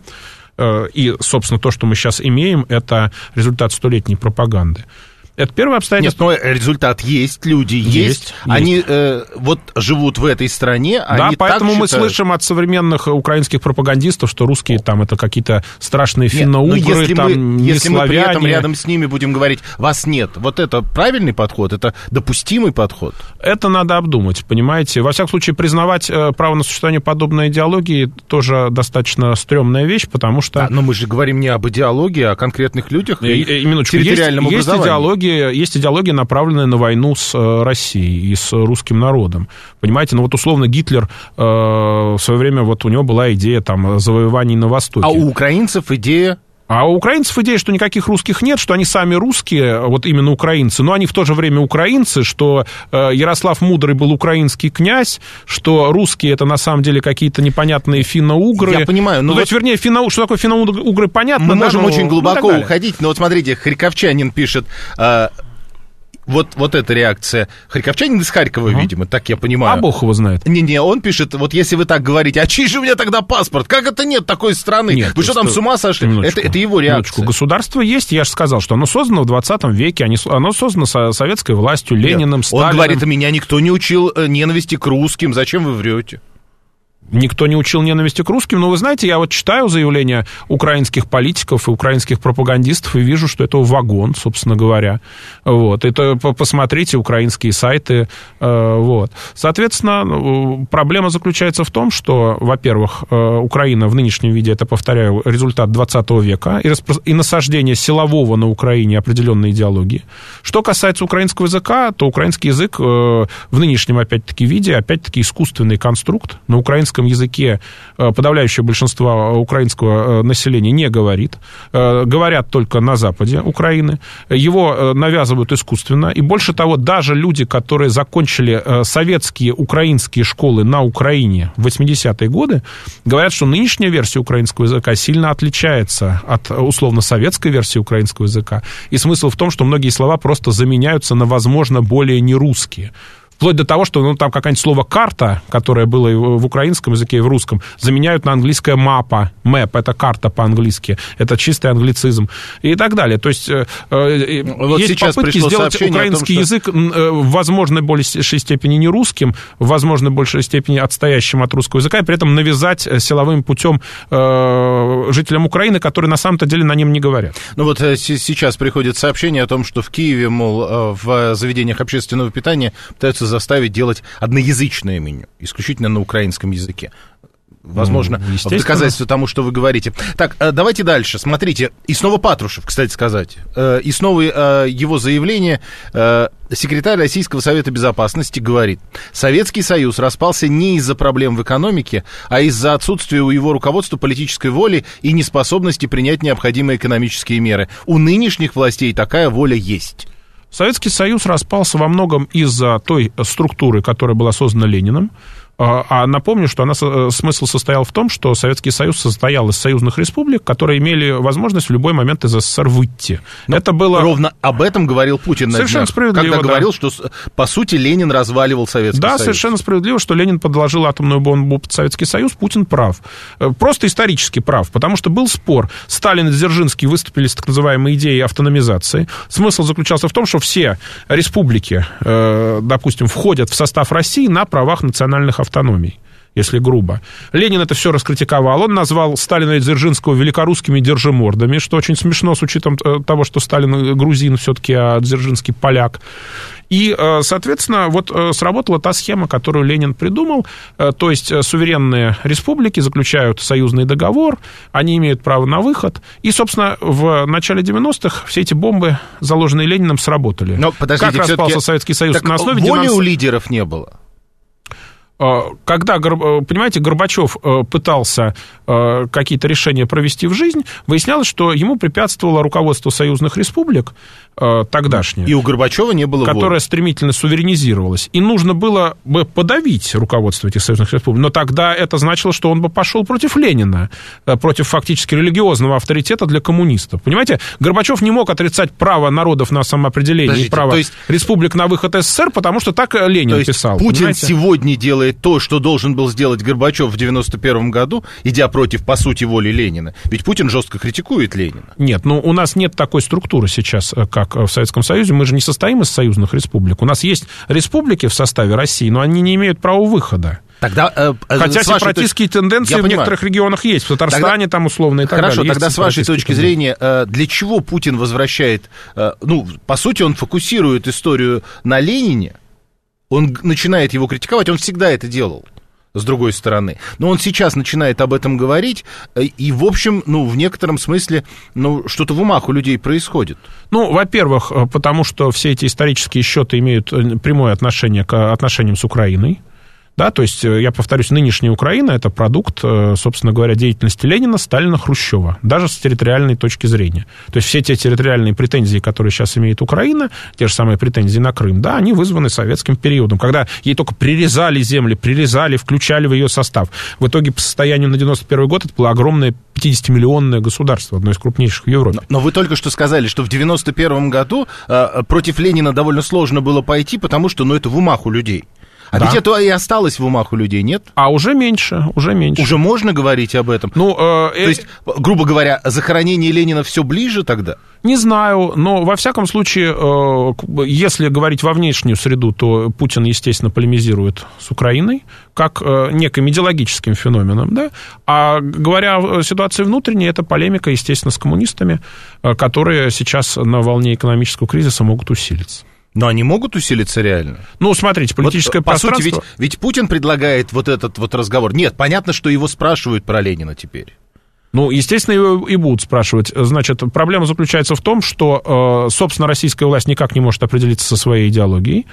И, собственно, то, что мы сейчас имеем, это результат столетней пропаганды. Это первое обстоятельство. Нет, но результат есть, люди есть. есть они есть. Э, вот живут в этой стране. Да, они поэтому так мы считают. слышим от современных украинских пропагандистов, что русские там это какие-то страшные финно-угры, если там мы, не если славяне. мы при этом рядом с ними будем говорить, вас нет, вот это правильный подход, это допустимый подход? Это надо обдумать, понимаете. Во всяком случае, признавать э, право на существование подобной идеологии тоже достаточно стрёмная вещь, потому что... Да, но мы же говорим не об идеологии, а о конкретных людях и, и минуточку. территориальном есть, образовании. Есть идеология, есть идеология, направленная на войну с Россией и с русским народом. Понимаете, ну вот условно Гитлер э, в свое время, вот у него была идея там завоеваний на Востоке. А у украинцев идея... А у украинцев идея, что никаких русских нет, что они сами русские, вот именно украинцы, но они в то же время украинцы, что э, Ярослав Мудрый был украинский князь, что русские это на самом деле какие-то непонятные финно-угры. Я понимаю. Ну, ну то вот есть, вернее, финно, что такое финно-угры, понятно. Мы да, можем но, очень глубоко ну, уходить, но вот смотрите, харьковчанин пишет... Э, Вот, вот эта реакция. Харьковчанин из Харькова, uh-huh. видимо, так я понимаю. А бог его знает. Не-не, он пишет, вот если вы так говорите, а чей же у меня тогда паспорт? Как это нет такой страны? Нет, вы что, там с ума сошли? Это, это его реакция. Минуточку. Государство есть, я же сказал, что оно создано в двадцатом веке, оно создано со советской властью, Лениным, нет, Сталиным. Он говорит, меня никто не учил ненависти к русским, зачем вы врете? Никто не учил ненависти к русским, но вы знаете, я вот читаю заявления украинских политиков и украинских пропагандистов и вижу, что это вагон, собственно говоря. Вот. Это посмотрите украинские сайты. Вот. Соответственно, проблема заключается в том, что, во-первых, Украина в нынешнем виде, это, повторяю, результат двадцатого века и, распро... и насаждение силового на Украине определенной идеологии. Что касается украинского языка, то украинский язык в нынешнем, опять-таки, виде, опять-таки, искусственный конструкт. На украинском языке подавляющее большинство украинского населения не говорит. Говорят только на западе Украины. Его навязывают искусственно. И больше того, даже люди, которые закончили советские украинские школы на Украине в восьмидесятые годы, говорят, что нынешняя версия украинского языка сильно отличается от условно-советской версии украинского языка. И смысл в том, что многие слова просто заменяются на, возможно, более нерусские. Вплоть до того, что ну, там какое-нибудь слово «карта», которое было и в украинском языке, и в русском, заменяют на английское «мапа». «Мэп» — это карта по-английски. Это чистый англицизм. И так далее. То есть э, вот есть попытки сделать украинский том, что... язык э, в возможно большей степени не русским, в возможно большей степени отстоящим от русского языка, и при этом навязать силовым путем э, жителям Украины, которые на самом-то деле на нем не говорят. Ну вот сейчас приходит сообщение о том, что в Киеве, мол, в заведениях общественного питания пытаются заставить делать одноязычное меню, исключительно на украинском языке. Возможно, ну, в доказательство тому, что вы говорите. Так, давайте дальше. Смотрите, и снова Патрушев, кстати сказать. И снова его заявление. Секретарь Российского Совета Безопасности говорит: Советский Союз распался не из-за проблем в экономике, а из-за отсутствия у его руководства политической воли и неспособности принять необходимые экономические меры. У нынешних властей такая воля есть. Советский Союз распался во многом из-за той структуры, которая была создана Лениным. А напомню, что она, смысл состоял в том, что Советский Союз состоял из союзных республик, которые имели возможность в любой момент из СССР выйти. Но это было... Ровно об этом говорил Путин на совершенно днях, справедливо, когда да. говорил, что, по сути, Ленин разваливал Советский да, Союз. Да, совершенно справедливо, что Ленин подложил атомную бомбу под Советский Союз. Путин прав. Просто исторически прав, потому что был спор. Сталин и Дзержинский выступили с так называемой идеей автономизации. Смысл заключался в том, что все республики, допустим, входят в состав России на правах национальных автономий, если грубо. Ленин это все раскритиковал. Он назвал Сталина и Дзержинского великорусскими держимордами, что очень смешно с учетом того, что Сталин грузин все-таки, а Дзержинский поляк. И, соответственно, вот сработала та схема, которую Ленин придумал, то есть суверенные республики заключают союзный договор, они имеют право на выход, и, собственно, в начале девяностых все эти бомбы, заложенные Лениным, сработали. Но, подождите, как распался Советский Союз? Так на основе воли денонс... у лидеров не было. Когда, понимаете, Горбачев пытался какие-то решения провести в жизнь, выяснялось, что ему препятствовало руководство союзных республик тогдашнее. И у Горбачева не было которое воли. Стремительно суверенизировалось. И нужно было бы подавить руководство этих союзных республик. Но тогда это значило, что он бы пошел против Ленина, против фактически религиозного авторитета для коммунистов. Понимаете, Горбачев не мог отрицать право народов на самоопределение. Подождите, и право то есть... республик на выход СССР, потому что так Ленин то есть писал. Путин понимаете? Сегодня делает то, что должен был сделать Горбачев в девяносто первом году, идя против, по сути, воли Ленина. Ведь Путин жестко критикует Ленина. Нет, ну у нас нет такой структуры сейчас, как в Советском Союзе. Мы же не состоим из союзных республик. У нас есть республики в составе России, но они не имеют права выхода. Тогда, э, Хотя сепаратистские точки... тенденции я в понимаю. Некоторых регионах есть. В Татарстане тогда... там условно и так Хорошо, далее. Хорошо, тогда с вашей точки тенденции. зрения, э, для чего Путин возвращает... Э, ну, по сути, он фокусирует историю на Ленине, он начинает его критиковать, он всегда это делал, с другой стороны. Но он сейчас начинает об этом говорить, и, в общем, ну, в некотором смысле, ну, что-то в умах у людей происходит. Ну, во-первых, потому что все эти исторические счеты имеют прямое отношение к отношениям с Украиной. Да, то есть, я повторюсь, нынешняя Украина – это продукт, собственно говоря, деятельности Ленина, Сталина, Хрущева, даже с территориальной точки зрения. То есть, все те территориальные претензии, которые сейчас имеет Украина, те же самые претензии на Крым, да, они вызваны советским периодом, когда ей только прирезали земли, прирезали, включали в ее состав. В итоге, по состоянию на девяносто первый год, это было огромное пятидесятимиллионное государство, одно из крупнейших в Европе. Но, но вы только что сказали, что в девяносто первом году э, против Ленина довольно сложно было пойти, потому что, ну, это в умах у людей. А да. Ведь это и осталось в умах у людей, нет? А уже меньше, уже меньше. Уже можно говорить об этом? Ну, э, То есть, грубо говоря, захоронение Ленина все ближе тогда? Не знаю, но во всяком случае, э, если говорить во внешнюю среду, то Путин, естественно, полемизирует с Украиной, как э, неким идеологическим феноменом, да? А говоря о ситуации внутренней, это полемика, естественно, с коммунистами, э, которые сейчас на волне экономического кризиса могут усилиться. Но они могут усилиться реально? Ну, смотрите, политическое вот, пространство... По сути, ведь, ведь Путин предлагает вот этот вот разговор. Нет, понятно, что его спрашивают про Ленина теперь. Ну, естественно, его и будут спрашивать. Значит, проблема заключается в том, что, собственно, российская власть никак не может определиться со своей идеологией.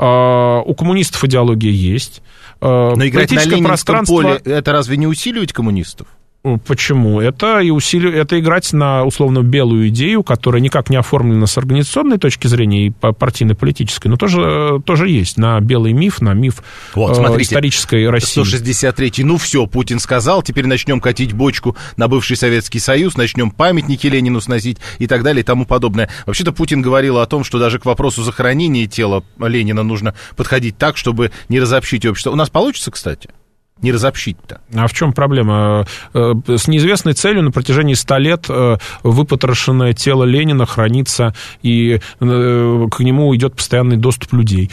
У коммунистов идеология есть. Но играть на ленинском пространство... поле, это разве не усиливать коммунистов? Почему? Это и усили... это играть на условно белую идею, которая никак не оформлена с организационной точки зрения и партийно-политической, но тоже, тоже есть на белый миф, на миф вот, смотрите, э, исторической России. сто шестьдесят третий. Ну все, Путин сказал, теперь начнем катить бочку на бывший Советский Союз, начнем памятники Ленину сносить и так далее и тому подобное. Вообще-то Путин говорил о том, что даже к вопросу захоронения тела Ленина нужно подходить так, чтобы не разобщить общество. У нас получится, кстати? Не разобщить-то. А в чем проблема? С неизвестной целью на протяжении ста лет выпотрошенное тело Ленина хранится, и к нему идет постоянный доступ людей.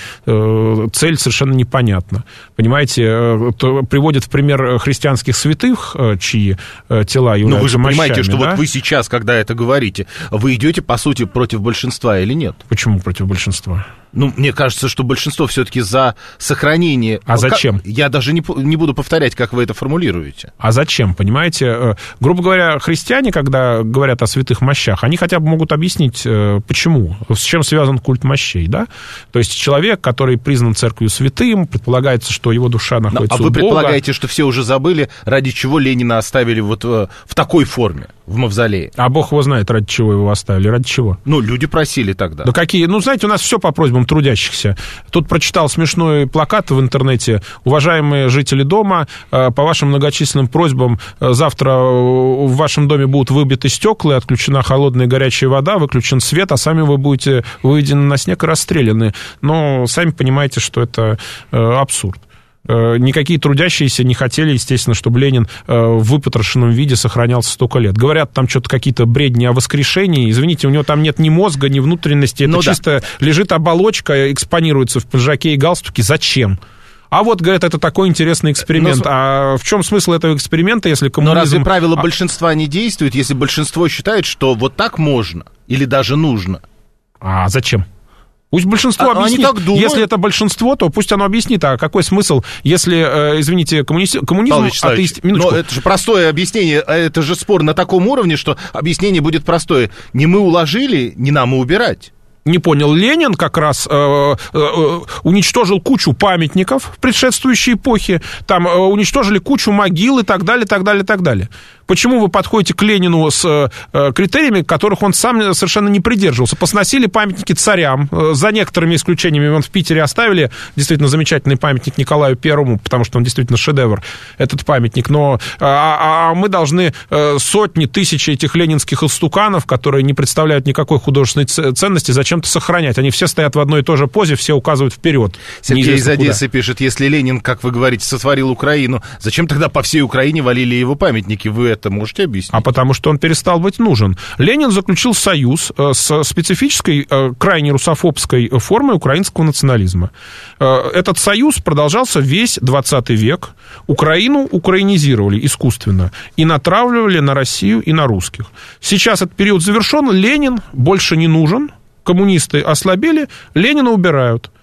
Цель совершенно непонятна. Понимаете, приводят в пример христианских святых, чьи тела являются мощами. Но вы же понимаете, что да? вот вы сейчас, когда это говорите, вы идете, по сути, против большинства или нет? Почему против большинства? Ну, мне кажется, что большинство все-таки за сохранение... А зачем? Я даже не, не буду повторять, как вы это формулируете. А зачем, понимаете? Грубо говоря, христиане, когда говорят о святых мощах, они хотя бы могут объяснить, почему, с чем связан культ мощей, да? То есть человек, который признан церковью святым, предполагается, что его душа находится у Бога. А вы предполагаете, что все уже забыли, ради чего Ленина оставили вот в, в такой форме, в мавзолее? А Бог его знает, ради чего его оставили, ради чего? Ну, люди просили тогда. Да какие? Ну, знаете, у нас все по просьбам трудящихся. Тут прочитал смешной плакат в интернете. Уважаемые жители дома, по вашим многочисленным просьбам завтра в вашем доме будут выбиты стекла, отключена холодная и горячая вода, выключен свет, а сами вы будете выведены на снег и расстреляны. Но сами понимаете, что это абсурд. Никакие трудящиеся не хотели, естественно, чтобы Ленин в выпотрошенном виде сохранялся столько лет. Говорят, там что-то какие-то бредни о воскрешении. Извините, у него там нет ни мозга, ни внутренности. Это ну, чисто да. лежит оболочка, экспонируется в пиджаке и галстуке. Зачем? А вот, говорят, это такой интересный эксперимент. Но... А в чем смысл этого эксперимента, если коммунизм... Но разве правила большинства не действуют, если большинство считает, что вот так можно или даже нужно? А зачем? Пусть большинство а, объяснит. Если это большинство, то пусть оно объяснит. А какой смысл, если, э, извините, коммунист, коммунизм... Атеист... Но это же простое объяснение, это же спор на таком уровне, что объяснение будет простое. Не мы уложили, не нам и убирать. Не понял, Ленин как раз э, э, уничтожил кучу памятников в предшествующей эпохе, там э, уничтожили кучу могил и так далее, так далее, так далее. Почему вы подходите к Ленину с э, критериями, которых он сам совершенно не придерживался? Посносили памятники царям, э, за некоторыми исключениями. Вон в Питере оставили действительно замечательный памятник Николаю Первому, потому что он действительно шедевр, этот памятник. Но а, а мы должны э, сотни, тысячи этих ленинских истуканов, которые не представляют никакой художественной ценности, зачем-то сохранять. Они все стоят в одной и той же позе, все указывают вперед. Сергей из Одессы пишет, если Ленин, как вы говорите, сотворил Украину, зачем тогда по всей Украине валили его памятники? Вы это можете объяснить? А потому что он перестал быть нужен. Ленин заключил союз с специфической, крайне русофобской формой украинского национализма. Этот союз продолжался весь двадцатый век. Украину украинизировали искусственно и натравливали на Россию и на русских. Сейчас этот период завершен, Ленин больше не нужен, коммунисты ослабели, Ленина убирают.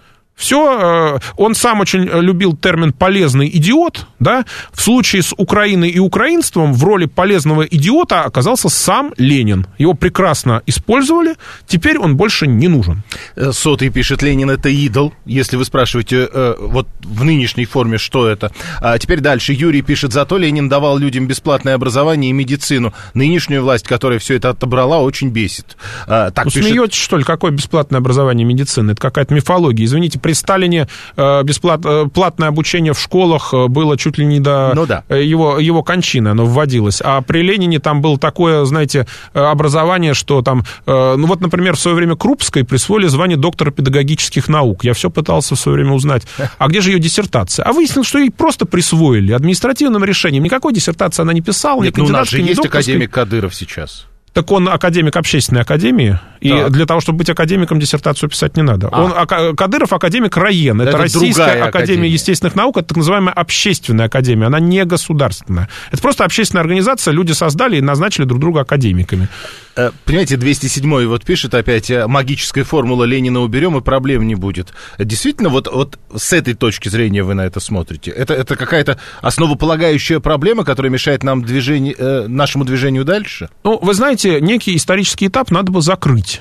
Все, он сам очень любил термин «полезный идиот», да, в случае с Украиной и украинством в роли полезного идиота оказался сам Ленин. Его прекрасно использовали, теперь он больше не нужен. Сотый пишет, Ленин — это идол, если вы спрашиваете вот в нынешней форме, что это. А теперь дальше, Юрий пишет, зато Ленин давал людям бесплатное образование и медицину. Нынешнюю власть, которая все это отобрала, очень бесит. А, так ну, пишет... смеетесь, что ли, какое бесплатное образование и медицина? Это какая-то мифология, извините. При Сталине бесплатное платное обучение в школах было чуть ли не до ну, да. его, его кончины, оно вводилось. А при Ленине там было такое, знаете, образование, что там... Ну вот, например, в свое время Крупской присвоили звание доктора педагогических наук. Я все пытался в свое время узнать, а где же ее диссертация? А выяснилось, что ей просто присвоили административным решением. Никакой диссертации она не писала, Нет, ни кандидатской, ну, у нас же ни есть докторской. академик Кадыров сейчас. Так он академик общественной академии, и так. для того, чтобы быть академиком, диссертацию писать не надо. А. Он, Кадыров академик РАЕН, это, это Российская академия. академия естественных наук, это так называемая общественная академия, она не государственная. Это просто общественная организация, люди создали и назначили друг друга академиками. Понимаете, двести седьмой вот пишет опять, магическая формула Ленина уберем, и проблем не будет. Действительно, вот, вот с этой точки зрения вы на это смотрите? Это, это какая-то основополагающая проблема, которая мешает нам движению, нашему движению дальше? Ну, вы знаете, некий исторический этап надо бы закрыть.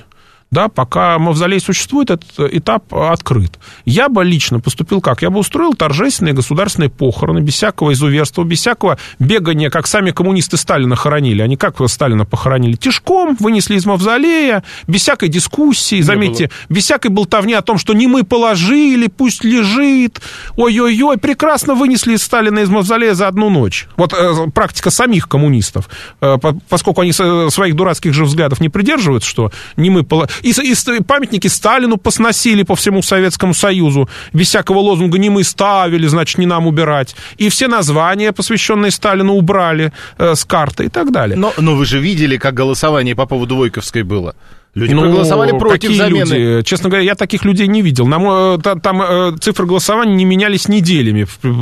Да, пока мавзолей существует, этот этап открыт. Я бы лично поступил как? Я бы устроил торжественные государственные похороны, без всякого изуверства, без всякого бегания, как сами коммунисты Сталина хоронили. Они как Сталина похоронили? Тишком, вынесли из мавзолея, без всякой дискуссии, заметьте, без всякой болтовни о том, что не мы положили, пусть лежит, ой-ой-ой, прекрасно вынесли из Сталина из мавзолея за одну ночь. Вот э, практика самих коммунистов, э, по, поскольку они со, своих дурацких же взглядов не придерживаются, что не мы положили. И, и памятники Сталину посносили по всему Советскому Союзу. Без всякого лозунга «не мы ставили, значит, не нам убирать». И все названия, посвященные Сталину, убрали э, с карты и так далее. Но, но вы же видели, как голосование по поводу Войковской было. Люди ну, проголосовали против замены. Люди? Честно говоря, я таких людей не видел. На мой, там э, цифры голосования не менялись неделями.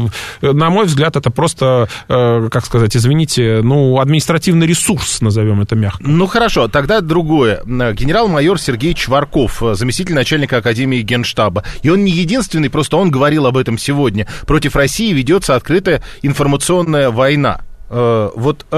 На мой взгляд, это просто, э, как сказать, извините, ну, административный ресурс, назовем это мягко. Ну, хорошо, тогда другое. Генерал-майор Сергей Чварков, заместитель начальника Академии Генштаба. И он не единственный, просто он говорил об этом сегодня. Против России ведется открытая информационная война. Вот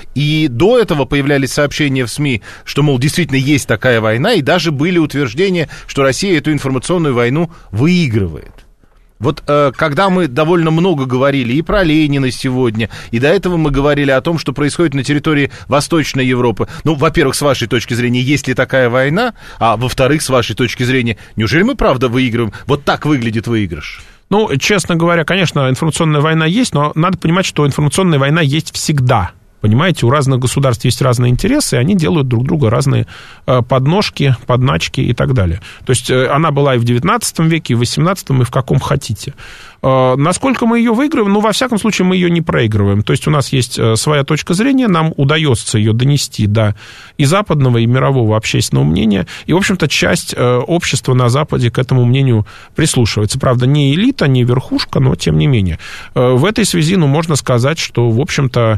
и до этого появлялись сообщения в СМИ, что, мол, действительно есть такая война, и даже были утверждения, что Россия эту информационную войну выигрывает. Вот когда мы довольно много говорили и про Ленина сегодня, и до этого мы говорили о том, что происходит на территории Восточной Европы. Ну, во-первых, с вашей точки зрения, есть ли такая война? А во-вторых, с вашей точки зрения, неужели мы правда выигрываем? Вот так выглядит выигрыш. Ну, честно говоря, конечно, информационная война есть, но надо понимать, что информационная война есть всегда. Понимаете, у разных государств есть разные интересы, и они делают друг друга разные подножки, подначки и так далее. То есть она была и в девятнадцатом веке, и в восемнадцатом, и в каком хотите. Насколько мы ее выигрываем? Ну, во всяком случае, мы ее не проигрываем. То есть у нас есть своя точка зрения, нам удается ее донести до и западного, и мирового общественного мнения. И, в общем-то, часть общества на Западе к этому мнению прислушивается. Правда, не элита, не верхушка, но тем не менее. В этой связи, ну, можно сказать, что, в общем-то,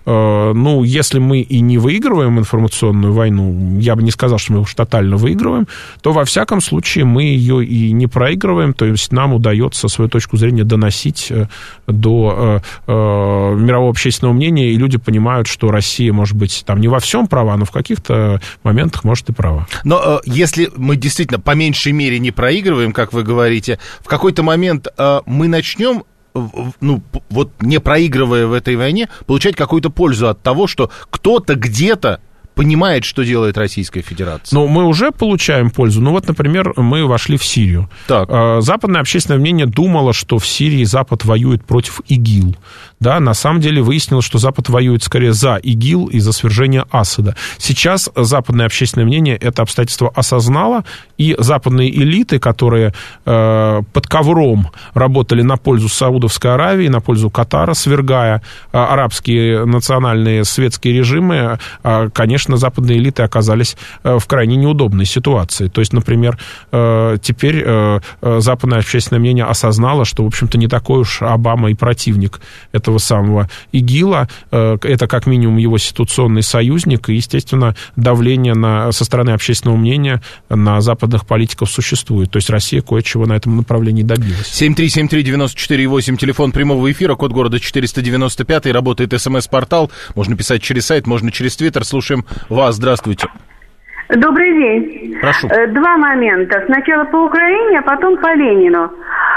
ну, если мы и не выигрываем информационную войну, я бы не сказал, что мы уж тотально выигрываем, то, во всяком случае, мы ее и не проигрываем, то есть нам удается свою точку зрения доносить до э, э, мирового общественного мнения, и люди понимают, что Россия, может быть, там не во всем права, но в каких-то моментах, может, и права. Но э, если мы действительно по меньшей мере не проигрываем, как вы говорите, в какой-то момент э, мы начнем, ну, вот не проигрывая в этой войне, получать какую-то пользу от того, что кто-то где-то понимает, что делает Российская Федерация. Ну, мы уже получаем пользу. Ну, вот, например, мы вошли в Сирию. Так. Западное общественное мнение думало, что в Сирии Запад воюет против ИГИЛ. Да, на самом деле выяснилось, что Запад воюет скорее за ИГИЛ и за свержение Асада. Сейчас западное общественное мнение это обстоятельство осознало, и западные элиты, которые э, под ковром работали на пользу Саудовской Аравии, на пользу Катара, свергая э, арабские национальные светские режимы, э, конечно, западные элиты оказались э, в крайне неудобной ситуации. То есть, например, э, теперь э, западное общественное мнение осознало, что, в общем-то, не такой уж Обама и противник этого самого ИГИЛа, это как минимум его ситуационный союзник, и, естественно, давление на, со стороны общественного мнения на западных политиков существует. То есть Россия кое-чего на этом направлении добилась. семь три семь три девять четыре восемь, телефон прямого эфира, код города четыреста девяносто пять, работает СМС-портал, можно писать через сайт, можно через Твиттер. Слушаем вас, здравствуйте. Добрый день. Прошу. Два момента. Сначала по Украине, а потом по Ленину.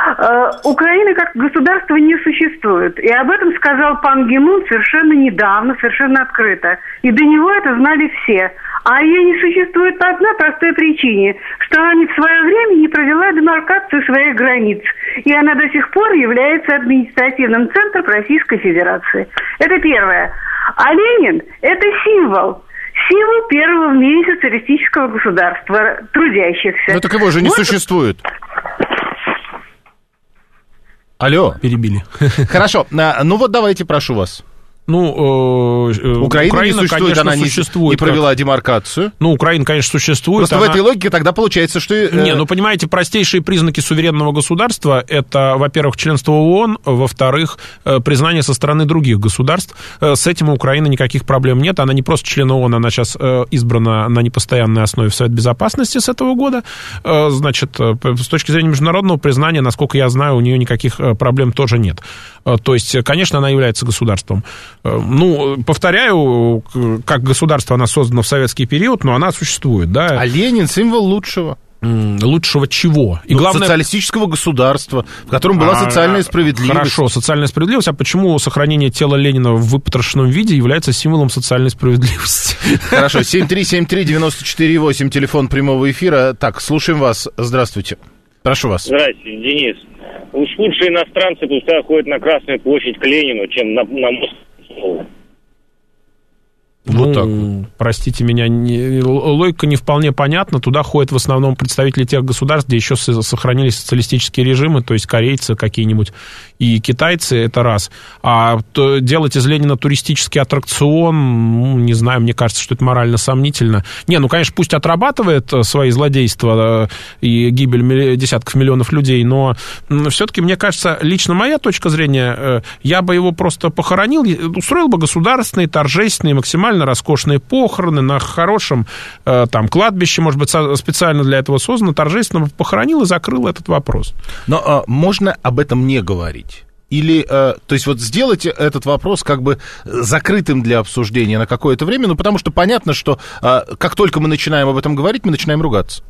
Украина как государство не существует. И об этом сказал пан Ги Мун совершенно недавно, совершенно открыто. И до него это знали все. А ее не существует по одной простой причине, что она в свое время не провела демаркацию своих границ. И она до сих пор является административным центром Российской Федерации. Это первое. А Ленин – это символ. Символ первого в мире социалистического государства, трудящихся. Ну так его же не вот существует. Алло. Перебили. Хорошо. Ну вот давайте, прошу вас. Ну, э, Украина, Украина не существует, конечно, она не, существует, не провела как... демаркацию. Ну, Украина, конечно, существует. Просто она... в этой логике тогда получается, что... Э... Не, ну, понимаете, простейшие признаки суверенного государства — это, во-первых, членство ООН, во-вторых, признание со стороны других государств. С этим у Украины никаких проблем нет. Она не просто член ООН, она сейчас избрана на непостоянной основе в Совет Безопасности с этого года. Значит, с точки зрения международного признания, насколько я знаю, у нее никаких проблем тоже нет. То есть, конечно, она является государством. Ну, повторяю, как государство она создана в советский период, но она существует, да. А Ленин символ лучшего. Лучшего чего? И ну, главное... социалистического государства, в котором была социальная справедливость. Хорошо, социальная справедливость. А почему сохранение тела Ленина в выпотрошенном виде является символом социальной справедливости? Хорошо, семь три семь три девять четыре восемь, телефон прямого эфира. Так, слушаем вас. Здравствуйте. Прошу вас. Здравствуйте, Денис. Уж лучше иностранцы пускай ходят на Красную площадь к Ленину, чем на, на мост. Вот ну, так. Простите меня, не, логика не вполне понятна. Туда ходят в основном представители тех государств, где еще сохранились социалистические режимы, то есть корейцы какие-нибудь и китайцы, это раз. А то делать из Ленина туристический аттракцион, ну, не знаю, мне кажется, что это морально сомнительно. Не, ну, конечно, пусть отрабатывает свои злодейства и гибель десятков миллионов людей, но все-таки, мне кажется, лично моя точка зрения, я бы его просто похоронил, устроил бы государственные, торжественные, максимально роскошные похороны на хорошем там кладбище, может быть, специально для этого создано, торжественно похоронил и закрыл этот вопрос. Но а, можно об этом не говорить? Или, а, то есть вот сделать этот вопрос как бы закрытым для обсуждения на какое-то время, ну, потому что понятно, что а, как только мы начинаем об этом говорить, мы начинаем ругаться.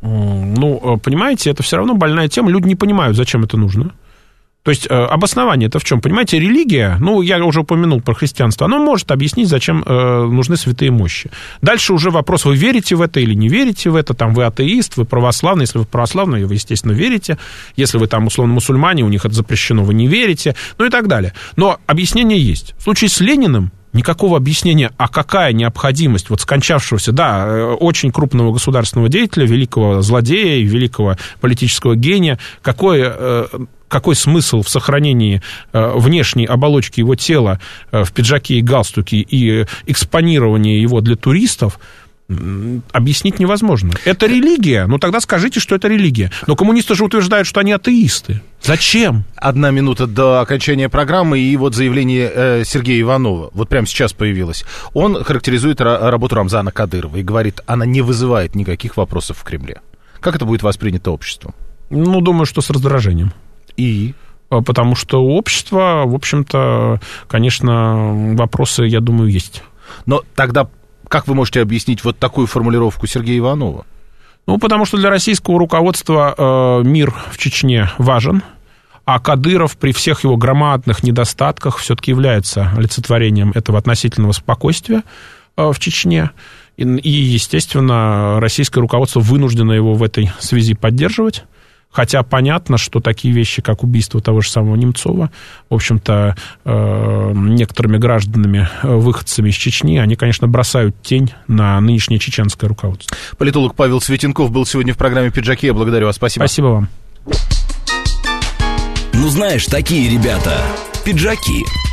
Ну, понимаете, это все равно больная тема, люди не понимают, зачем это нужно. То есть э, обоснование это в чем? Понимаете, религия, ну, я уже упомянул про христианство, оно может объяснить, зачем э, нужны святые мощи. Дальше уже вопрос, вы верите в это или не верите в это, там, вы атеист, вы православный, если вы православный, вы, естественно, верите, если вы, там, условно, мусульмане, у них это запрещено, вы не верите, ну и так далее. Но объяснение есть. В случае с Лениным никакого объяснения, а какая необходимость вот скончавшегося, да, очень крупного государственного деятеля, великого злодея, великого политического гения, какое... Какой смысл в сохранении э, внешней оболочки его тела э, в пиджаке и галстуке и экспонировании его для туристов, э, объяснить невозможно. Это религия? Ну, тогда скажите, что это религия. Но коммунисты же утверждают, что они атеисты. Зачем? Одна минута до окончания программы, и вот заявление э, Сергея Иванова, вот прямо сейчас появилось. Он характеризует ра- работу Рамзана Кадырова и говорит, она не вызывает никаких вопросов в Кремле. Как это будет воспринято обществом? Ну, думаю, что с раздражением. И? Потому что у общества, в общем-то, конечно, вопросы, я думаю, есть. Но тогда как вы можете объяснить вот такую формулировку Сергея Иванова? Ну, потому что для российского руководства э, мир в Чечне важен, а Кадыров при всех его громадных недостатках все-таки является олицетворением этого относительного спокойствия э, в Чечне. И, и, естественно, российское руководство вынуждено его в этой связи поддерживать. Хотя понятно, что такие вещи, как убийство того же самого Немцова, в общем-то, э, некоторыми гражданами, выходцами из Чечни, они, конечно, бросают тень на нынешнее чеченское руководство. Политолог Павел Светенков был сегодня в программе «Пиджаки». Я благодарю вас. Спасибо. Спасибо вам. Ну, знаешь, такие ребята, пиджаки.